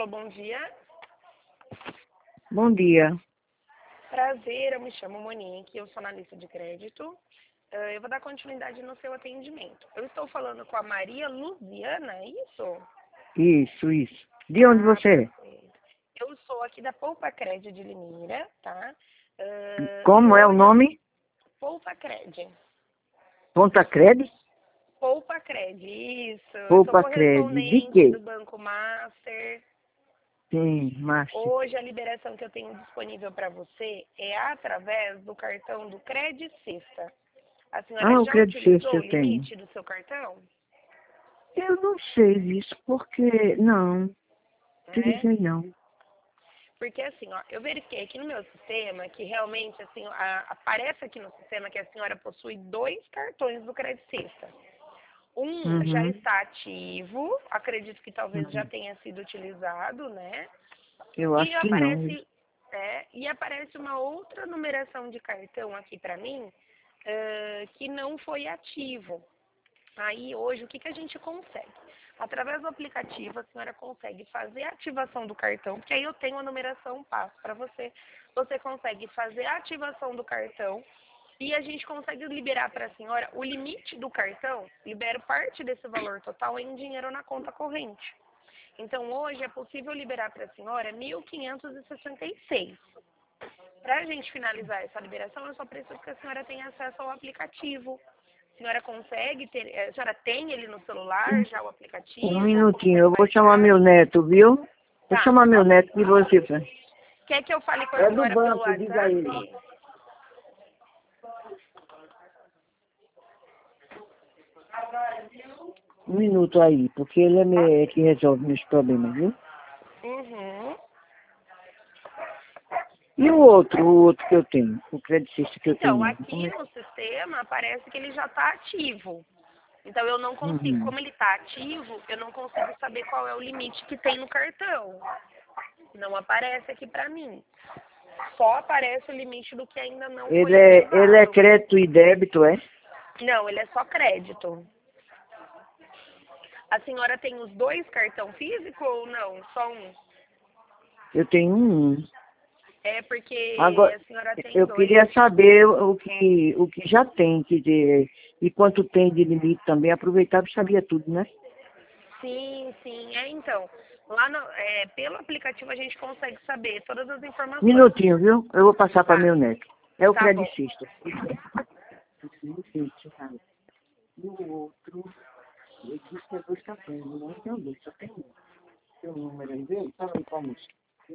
Alô, bom dia. Bom dia. Prazer, eu me chamo Monique, eu sou analista de crédito. Eu vou dar continuidade no seu atendimento. Eu estou falando com a Maria Luziana, é isso? Isso. De onde você é? Perfeito. Eu sou aqui da Poupa Cred de Limeira, tá? Como é o nome? Poupa Cred. Ponta Cred? Poupa Cred, isso. Eu sou Poupa Cred. De correspondente quê? do Banco Master. Sim, Márcio. Hoje a liberação que eu tenho disponível para você é através do cartão do Cred Sexta. A senhora O já Cred Sexta utilizou o eu tenho. limite do seu cartão? Eu não sei disso, porque... Não, Né? utilizei não. Porque assim, ó, eu verifiquei aqui no meu sistema que realmente assim, aparece aqui no sistema que a senhora possui 2 cartões do Cred Sexta. Um já Uhum. está ativo, acredito que talvez já Uhum. tenha sido utilizado, né? Eu E acho que não. aparece uma outra numeração de cartão aqui para mim, que não foi ativo. Aí hoje o que a gente consegue? Através do aplicativo a senhora consegue fazer a ativação do cartão, porque aí eu tenho a numeração passo para você. Você consegue fazer a ativação do cartão e a gente consegue liberar para a senhora o limite do cartão, libero parte desse valor total em dinheiro na conta corrente. Então hoje é possível liberar para a senhora 1.566. Para a gente finalizar essa liberação, eu só preciso que a senhora tenha acesso ao aplicativo. A senhora consegue ter, a senhora tem ele no celular, já o Um aplicativo, minutinho, consegue eu vou chamar baixar? meu neto, viu? Vou Tá, chamar meu neto que você... quer que eu fale com a É do senhora pelo banco, diz a ele. WhatsApp? Um minuto aí, porque ele é que resolve meus problemas, viu? Uhum. E o outro que eu tenho, o Cred Sexta que eu Então, tenho? Como aqui é? no sistema parece que ele já está ativo. Então eu não consigo, Uhum. como ele está ativo, eu não consigo saber qual é o limite que tem no cartão. Não aparece aqui para mim. Só aparece o limite do que ainda não foi Ele é ativado. crédito e débito, é? Não, ele é só crédito. A senhora tem os 2 cartão físico ou não? Só um? Eu tenho um. É porque Agora, a senhora tem eu 2. queria saber o que já tem, quer dizer, e quanto tem de limite também. Aproveitava e sabia tudo, né? Sim, sim. Então, lá pelo aplicativo a gente consegue saber todas as informações. Minutinho, viu? Eu vou passar para Tá, meu neto. É o tá bom. credicista. E o outro, ele disse que é 2 cartões, não tem dois, só tem um. Tem o número aí dele? Fala aí pra moça.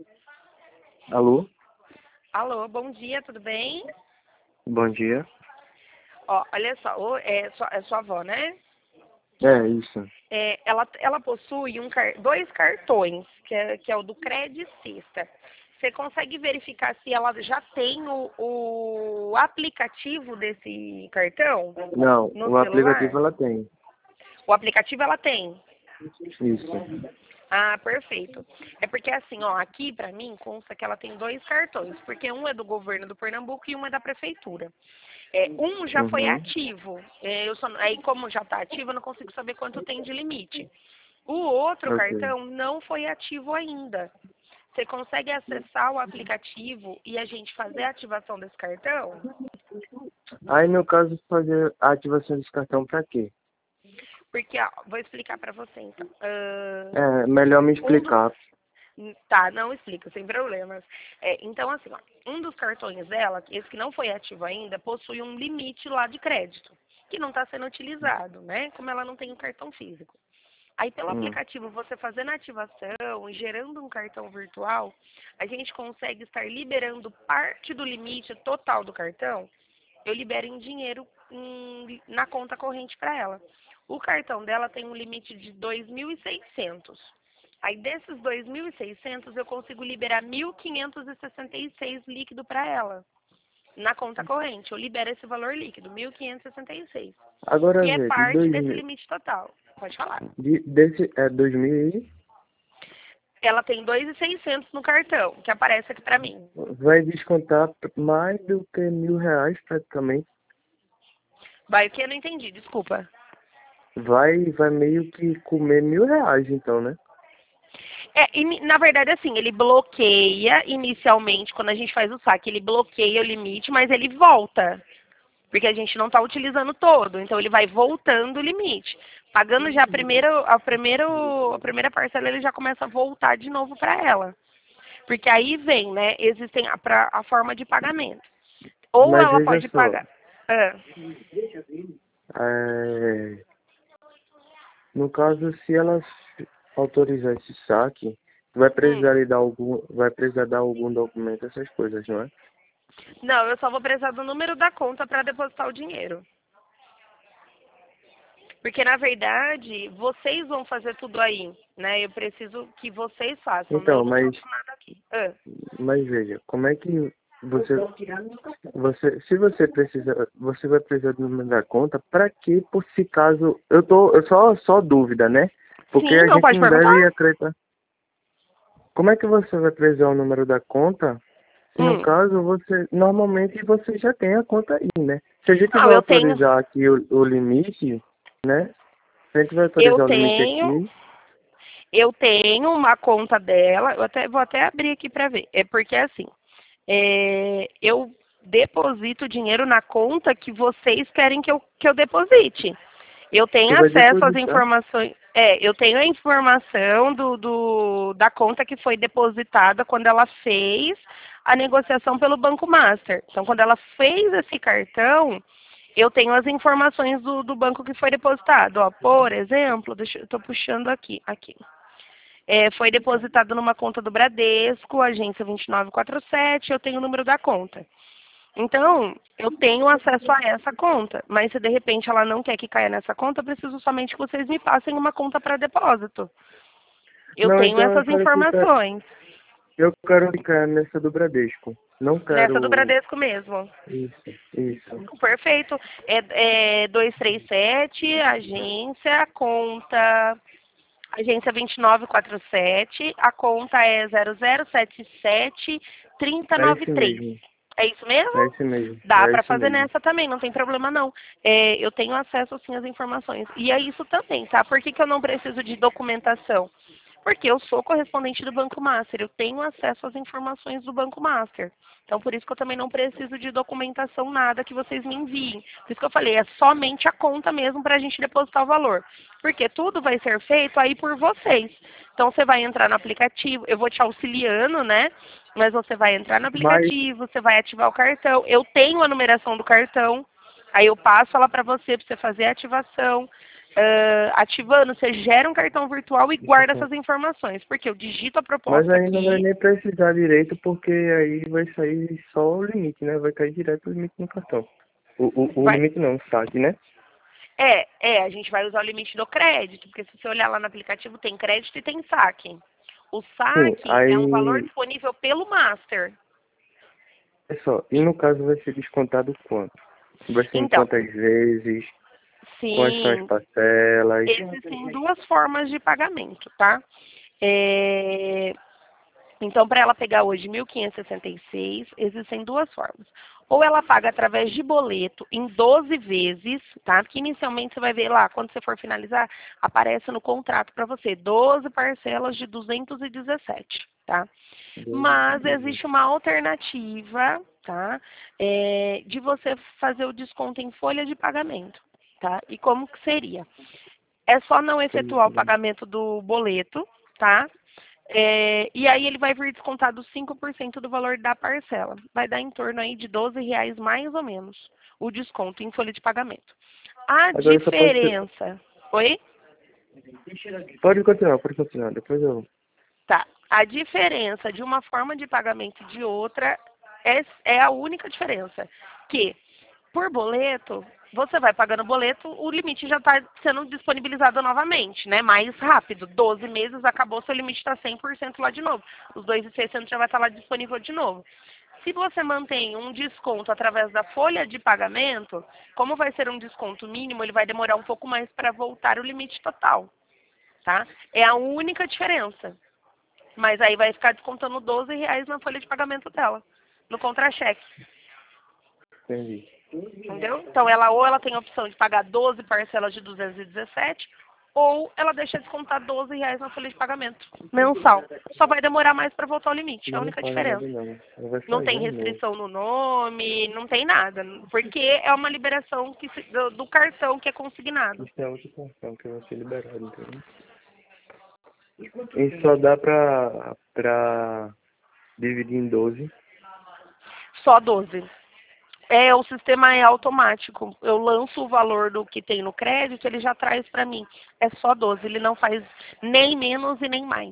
Alô? Alô, bom dia, tudo bem? Bom dia. Ó, olha só, é sua avó, né? É, isso. Ela possui 2 cartões, que é o do Cred Sexta. Você consegue verificar se ela já tem o aplicativo desse cartão Não, no o aplicativo celular? ela tem. O aplicativo ela tem. Isso. Ah, perfeito. É porque assim, ó, aqui pra mim consta que ela tem 2 cartões, porque um é do governo do Pernambuco e um é da prefeitura. Um já foi Uhum. ativo. Aí como já está ativo, eu não consigo saber quanto tem de limite. O outro Ok. cartão não foi ativo ainda. Você consegue acessar o aplicativo e a gente fazer a ativação desse cartão? Aí, no caso, fazer a ativação desse cartão pra quê? Porque, ó, vou explicar para você então. É, melhor me Um dos explicar. Tá, não explico, sem problemas. Então, assim, ó, um dos cartões dela, esse que não foi ativo ainda, possui um limite lá de crédito, que não está sendo utilizado, né? Como ela não tem um cartão físico. Aí, pelo Hum. aplicativo, você fazendo a ativação e gerando um cartão virtual, a gente consegue estar liberando parte do limite total do cartão. Eu libero em dinheiro na conta corrente para ela. O cartão dela tem um limite de 2.600. Aí desses 2.600 eu consigo liberar 1.566 líquido para ela. Na conta corrente, eu libero esse valor líquido, 1.566. Agora, Que é vê, parte desse limite total. Pode falar. desse é 2000 e Ela tem 2.600 no cartão, que aparece aqui para mim. vai descontar mais do que R$ 1.000 praticamente. Vai o que? Eu não entendi, desculpa. Vai meio que comer R$ 1.000 então, né? Na verdade, assim, ele bloqueia inicialmente, quando a gente faz o saque, ele bloqueia o limite, mas ele volta, porque a gente não está utilizando todo, então ele vai voltando o limite. Pagando já a primeira parcela, ele já começa a voltar de novo para ela. Porque aí vem, né, existem a forma de pagamento. Ou Mas ela veja pode só, pagar. Ah, é, no caso, se ela autorizar esse saque, hum. vai precisar dar algum documento, essas coisas, não é? Não, eu só vou precisar do número da conta para depositar o dinheiro. Porque, na verdade, vocês vão fazer tudo aí, né? Eu preciso que vocês façam, Então, nem não faço nada aqui. Ah, mas veja, como é que se você precisa, você vai precisar do número da conta, para que, por se caso, eu só dúvida, né? Porque sim, a não gente pode não deve perguntar? acreditar. Como é que você vai precisar o número da conta? Se no Hum. caso, normalmente você já tem a conta aí, né? Se a gente Não, vai autorizar aqui o limite, né? Se a gente vai eu autorizar o limite tenho, aqui, eu tenho uma conta dela, vou até abrir aqui para ver. É porque assim, eu deposito o dinheiro na conta que vocês querem que eu deposite. Eu tenho você vai acesso às depositar. informações. Eu tenho a informação da conta que foi depositada quando ela fez a negociação pelo Banco Master. Então, quando ela fez esse cartão, eu tenho as informações do banco que foi depositado. Ó, por exemplo, eu estou puxando aqui. Foi depositado numa conta do Bradesco, agência 2947, eu tenho o número da conta. Então, eu tenho acesso a essa conta, mas se de repente ela não quer que caia nessa conta, eu preciso somente que vocês me passem uma conta para depósito. Eu Não, tenho então essas informações. eu quero ficar nessa do Bradesco. Não Nessa do quero. Bradesco mesmo. Isso. Perfeito. É 237, agência 2947, a conta é 0077 É esse 3093. mesmo. É isso mesmo? É esse mesmo. Dá É para esse fazer mesmo. nessa também, não tem problema não. Eu tenho acesso sim às informações. E é isso também, tá? Por que eu não preciso de documentação? Porque eu sou correspondente do Banco Master, eu tenho acesso às informações do Banco Master. Então, por isso que eu também não preciso de documentação, nada que vocês me enviem. Por isso que eu falei, é somente a conta mesmo para a gente depositar o valor. Porque tudo vai ser feito aí por vocês. Então, você vai entrar no aplicativo, eu vou te auxiliando, né? Mas você vai entrar no Mas, aplicativo, você vai ativar o cartão. Eu tenho a numeração do cartão, aí eu passo ela para você fazer a ativação. Ativando, você gera um cartão virtual e guarda essas informações, porque eu digito a mas proposta aí não vai aqui. nem precisar direito, porque aí vai sair só o limite, né? Vai cair direto o limite no cartão. O Vai, limite não, o saque, né? a gente vai usar o limite do crédito, porque se você olhar lá no aplicativo tem crédito e tem saque. O Sim, saque é um valor aí, disponível pelo Master. é só. E no caso vai ser descontado quanto? Vai ser em Então, quantas vezes? Quais são as sim, parcelas? existem duas formas de pagamento, tá? É, Então, para ela pegar hoje 1.566, existem duas formas. Ou ela paga através de boleto em 12 vezes, tá? Que inicialmente você vai ver lá, quando você for finalizar, aparece no contrato para você 12 parcelas de 217, tá? Mas existe uma alternativa, tá? De você fazer o desconto em folha de pagamento, tá? E como que seria? É só não efetuar o pagamento do boleto, tá? E aí ele vai vir descontado 5% do valor da parcela. Vai dar em torno aí de R$ 12 mais ou menos o desconto em folha de pagamento. A Agora só pode ser. diferença. Oi? Pode continuar, depois eu. Tá. A diferença de uma forma de pagamento e de outra é a única diferença. Que por boleto, você vai pagando boleto, o limite já está sendo disponibilizado novamente, né? Mais rápido. 12 meses, acabou, seu limite está 100% lá de novo. Os 2.600 já vai estar lá disponível de novo. Se você mantém um desconto através da folha de pagamento, como vai ser um desconto mínimo, ele vai demorar um pouco mais para voltar o limite total, tá? É a única diferença. Mas aí vai ficar descontando R$ 12 na folha de pagamento dela, no contra-cheque. Entendi. Entendeu? Então, ou ela tem a opção de pagar 12 parcelas de 217, ou ela deixa descontar R$ 12 na folha de pagamento mensal. Só vai demorar mais para voltar ao limite, é a única diferença. Não tem restrição no nome, não tem nada, porque é uma liberação do cartão que é consignado. Isso é outro cartão que vai ser liberado, entendeu? E só dá pra dividir em 12. Só 12. O sistema é automático. Eu lanço o valor do que tem no crédito, ele já traz para mim. É só 12, ele não faz nem menos e nem mais.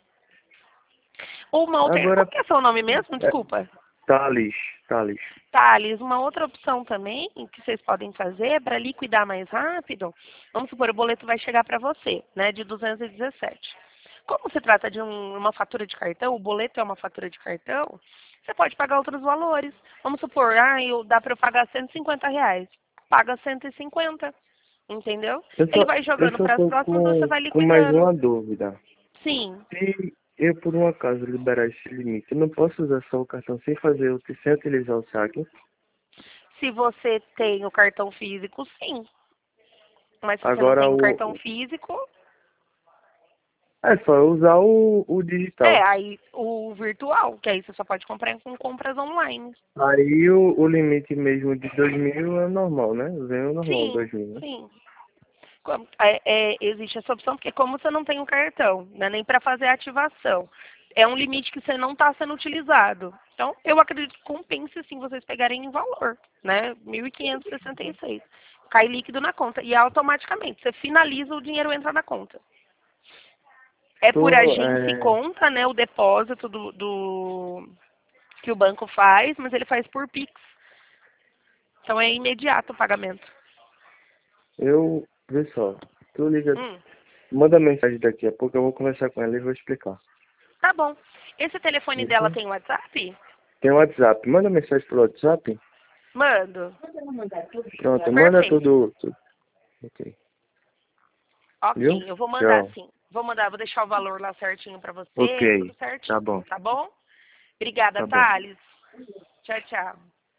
Uma outra... Agora, Qual que é seu nome mesmo? Desculpa. Thales. Thales, uma outra opção também que vocês podem fazer para liquidar mais rápido, vamos supor, o boleto vai chegar para você, né, de 217. Como se trata de uma fatura de cartão, o boleto é uma fatura de cartão, você pode pagar outros valores. Vamos supor, dá para eu pagar R$ 150, paga 150, entendeu? Ele vai jogando para as próximas, você vai com mais liquidando. uma dúvida. Sim. Se eu, por um acaso, liberar esse limite, eu não posso usar só o cartão sem utilizar o saque? Se você tem o cartão físico, sim. Mas se você não Agora, tem o cartão físico... é só eu usar o digital. Aí o virtual, que aí você só pode comprar com compras online. Aí o limite mesmo de 2.000 é normal, né? Vem o normal, Sim, 2.000, né? sim. Existe essa opção, porque como você não tem o cartão, né, nem para fazer a ativação, é um limite que você não está sendo utilizado. Então, eu acredito que compense sim vocês pegarem em valor, né? R$ 1.566. Cai líquido na conta. E automaticamente, você finaliza, o dinheiro entra na conta. É por agência e conta, né? O depósito que o banco faz, mas ele faz por Pix. Então é imediato o pagamento. Vê só, tu liga, manda mensagem daqui a pouco, eu vou conversar com ela e vou explicar. Tá bom. Esse telefone dela tem WhatsApp? Tem WhatsApp, manda mensagem pelo WhatsApp. Mando. Pronto, manda tudo. Ok. Ok, Viu? eu vou mandar Tchau. sim. Vou deixar o valor lá certinho pra você, Ok, tudo certinho. tá bom. Tá bom? Obrigada, Tá bom. Thales. Tchau, tchau.